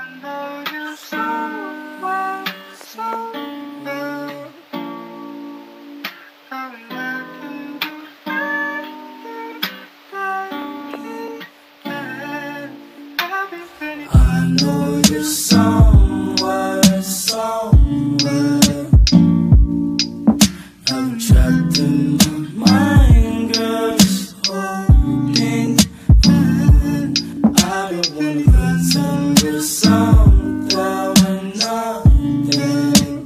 know you so well, so well. I'm looking I know you somewhere, somewhere. I'm trapped in my mind, girl, just holding on. I don't wanna pretend we're something we're nothing.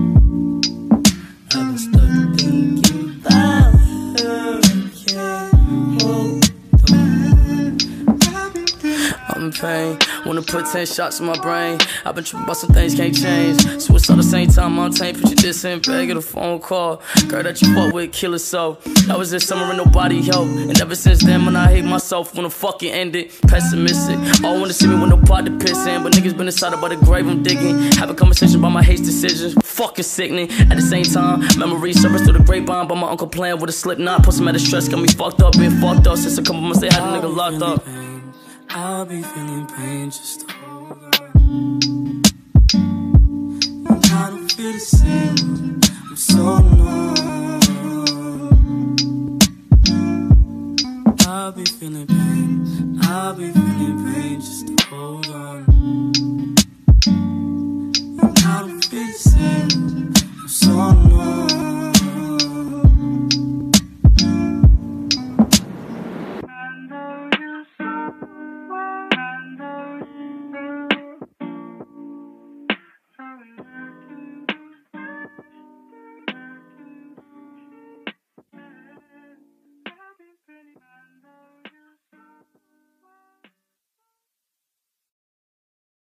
I've been stuck thinking about her, I can't hold on. I'm in pain, wanna put 10 shots in my brain. I've been tripping about some things can't change. Suicide the same time I'm tame. Put you this in bag, get a phone call. Girl that you fuck with, kill herself. That was this summer and nobody helped. And ever since then, when I hate myself, wanna fucking end it. Pessimistic, all wanna see me with no pot to piss in. But niggas been inside about the grave I'm digging. Have a conversation about my hate decisions. Fucking sickening. At the same time, memories surface through the grapevine. But my uncle playing with a slip knot. Put some out of stress, got me fucked up, been fucked up since a couple months they had a nigga locked up. I'll be feeling pain, just hold on. And I don't feel the same. I'm so